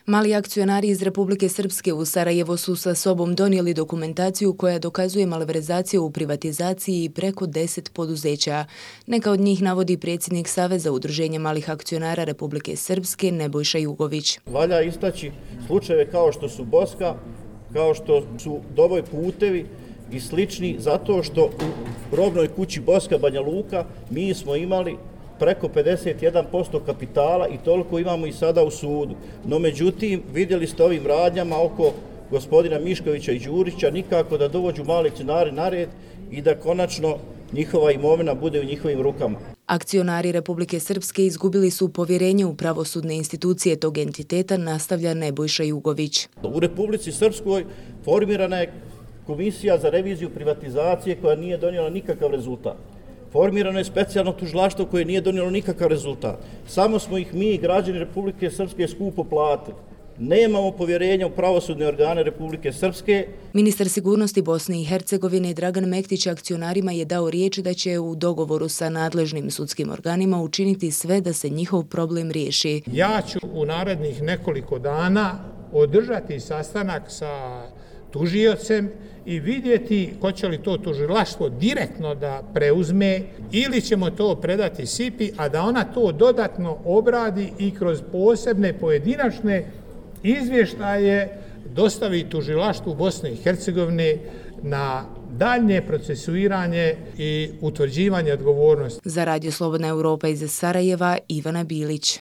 Mali akcionari iz Republike Srpske u Sarajevo su sa sobom donijeli dokumentaciju koja dokazuje malverzaciju u privatizaciji preko 10 poduzeća. Neka od njih navodi predsjednik Saveza udruženja malih akcionara Republike Srpske Nebojša Jugović. Valja istaći slučajeve kao što su Boska, kao što su Doboj putevi i slični, zato što u robnoj kući Boska Banja Luka mi smo imali preko 51% kapitala i toliko imamo i sada u sudu. No međutim, vidjeli ste ovim radnjama oko gospodina Miškovića i Đurića nikako da dovođu mali akcionari na red i da konačno njihova imovina bude u njihovim rukama. Akcionari Republike Srpske izgubili su povjerenje u pravosudne institucije tog entiteta, nastavlja Nebojša Jugović. U Republici Srpskoj formirana je komisija za reviziju privatizacije koja nije donijela nikakav rezultat. Formirano je specijalno tužilaštvo koje nije donijelo nikakav rezultat. Samo smo ih mi, građani Republike Srpske, skupo platili. Nemamo povjerenja u pravosudne organe Republike Srpske. Ministar sigurnosti Bosne i Hercegovine Dragan Mektić akcionarima je dao riječ da će u dogovoru sa nadležnim sudskim organima učiniti sve da se njihov problem riješi. Ja ću u narednih nekoliko dana održati sastanak sa tužiocem i vidjeti hoće li to tužilaštvo direktno da preuzme ili ćemo to predati SIPI, a da ona to dodatno obradi i kroz posebne pojedinačne izvještaje dostavi tužilaštvu Bosne i Hercegovine na daljnje procesuiranje i utvrđivanje odgovornosti. Za Radio Slobodna Europa iz Sarajeva, Ivana Bilić.